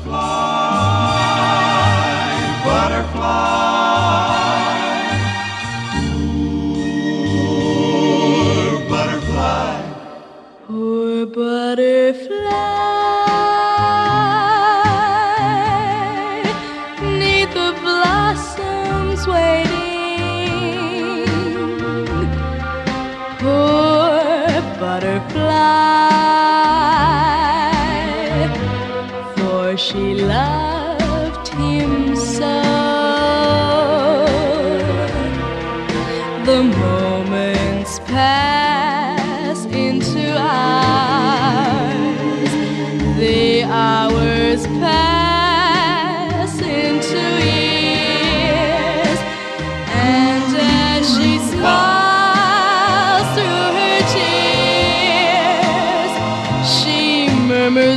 butterfly, butterfly, poor butterfly, poor butterfly, 'neath the blossoms waiting. Poor butterfly, for she loved him so. The moments pass into hours, the hours pass into years, and as she smiles through her tears, she murmurs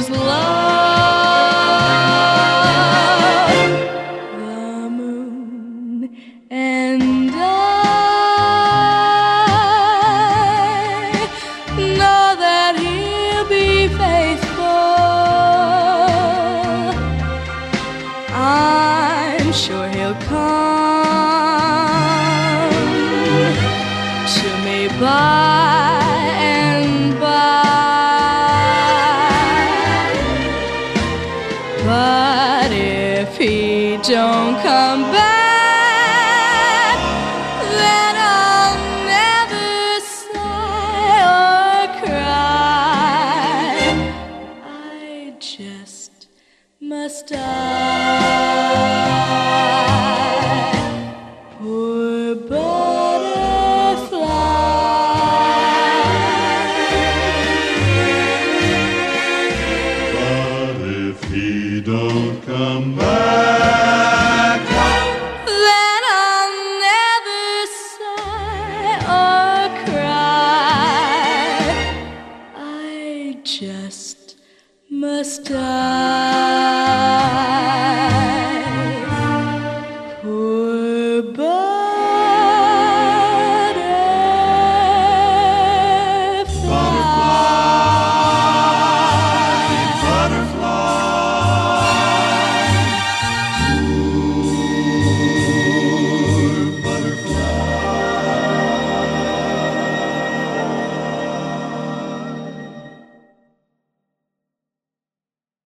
love. The moon and I know that he'll be faithful. I'm sure he'll come to me by and by. But if he don't come back, then I'll never sigh or cry. I just must die. Poor butterfly. but if he don't come back, Then I'll never sigh or cry. I just must die.